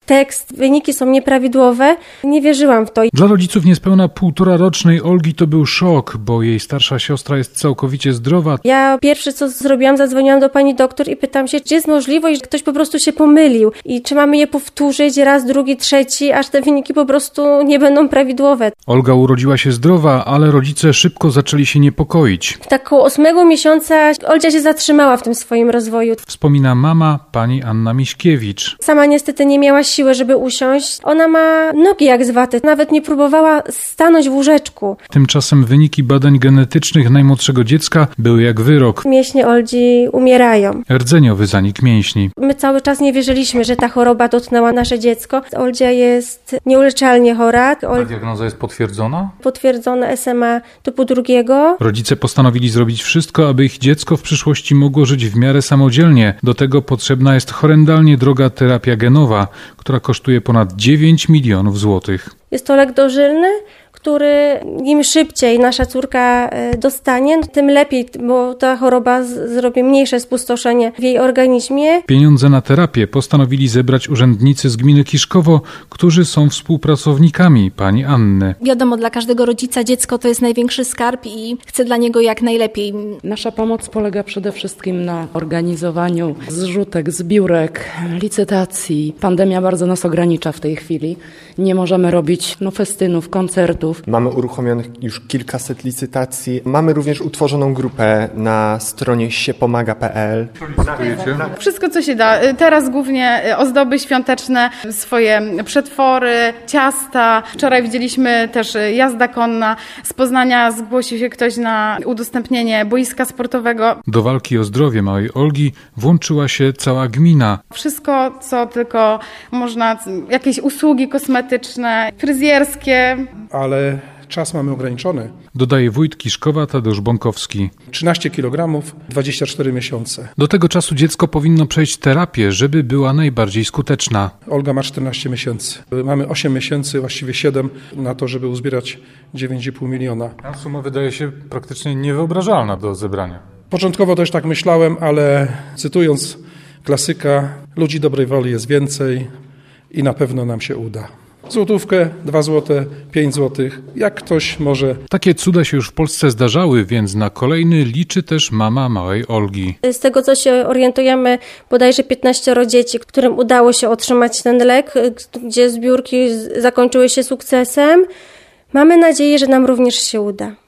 tekst, wyniki są nieprawidłowe. Nie wierzyłam w to. Dla rodziców niespełna 1,5-rocznej Olgi to był szok, bo jej starsza siostra jest całkowicie zdrowa. Ja pierwsze co zrobiłam, zadzwoniłam do pani doktor i pytam się, czy jest możliwość, że ktoś po prostu się pomylił i czy mamy je powtórzyć raz, drugi, trzeci, aż te wyniki po prostu nie będą prawidłowe. Olga urodziła się zdrowa, ale rodzice szybko zaczęli się niepokoić. Tak koło 8 miesiąca Oldzia się zatrzymała w tym swoim rozwoju. Wspomina mama, pani Anna Miśkiewicz. Sama niestety nie miała siły, żeby usiąść. Ona ma nogi jak z waty, nawet nie próbowała stanąć w łóżeczku. Tymczasem wyniki badań genetycznych najmłodszego dziecka były jak wyrok. Mięśnie Oldzi umierają. Rdzeniowy zanik mięśni. My cały czas nie wierzyliśmy, że ta choroba dotknęła nasze dziecko. Oldzia jest nieuleczalnie chora. Ta diagnoza jest potwierdzona? Potwierdzone SMA typu 2. Rodzice postanowili zrobić wszystko, aby ich dziecko w przyszłości mogło żyć w miarę samodzielnie. Do tego potrzebna jest horrendalnie droga terapia genowa, która kosztuje ponad 9 milionów złotych. Jest to lek dożylny, który im szybciej nasza córka dostanie, tym lepiej, bo ta choroba zrobi mniejsze spustoszenie w jej organizmie. Pieniądze na terapię postanowili zebrać urzędnicy z gminy Kiszkowo, którzy są współpracownikami pani Anny. Wiadomo, dla każdego rodzica dziecko to jest największy skarb i chce dla niego jak najlepiej. Nasza pomoc polega przede wszystkim na organizowaniu zrzutek, zbiórek, licytacji. Pandemia bardzo nas ogranicza w tej chwili. Nie możemy robić festynów, koncertów. Mamy uruchomionych już kilkaset licytacji. Mamy również utworzoną grupę na stronie siepomaga.pl. Wszystko, co się da. Teraz głównie ozdoby świąteczne, swoje przetwory, ciasta. Wczoraj widzieliśmy też jazda konna. Z Poznania zgłosił się ktoś na udostępnienie boiska sportowego. Do walki o zdrowie małej Olgi włączyła się cała gmina. Wszystko, co tylko można, jakieś usługi kosmetyczne, fryzjerskie. Ale czas mamy ograniczony. Dodaje wójt Kiszkowa Tadeusz Bąkowski. 13 kg, 24 miesiące. Do tego czasu dziecko powinno przejść terapię, żeby była najbardziej skuteczna. Olga ma 14 miesięcy. Mamy 8 miesięcy, właściwie 7 na to, żeby uzbierać 9,5 miliona. Ta suma wydaje się praktycznie niewyobrażalna do zebrania. Początkowo też tak myślałem, ale cytując klasyka, ludzi dobrej woli jest więcej i na pewno nam się uda. Złotówkę, 2 złote, 5 złotych, jak ktoś może. Takie cuda się już w Polsce zdarzały, więc na kolejny liczy też mama małej Olgi. Z tego, co się orientujemy, bodajże 15 dzieci, którym udało się otrzymać ten lek, gdzie zbiórki zakończyły się sukcesem. Mamy nadzieję, że nam również się uda.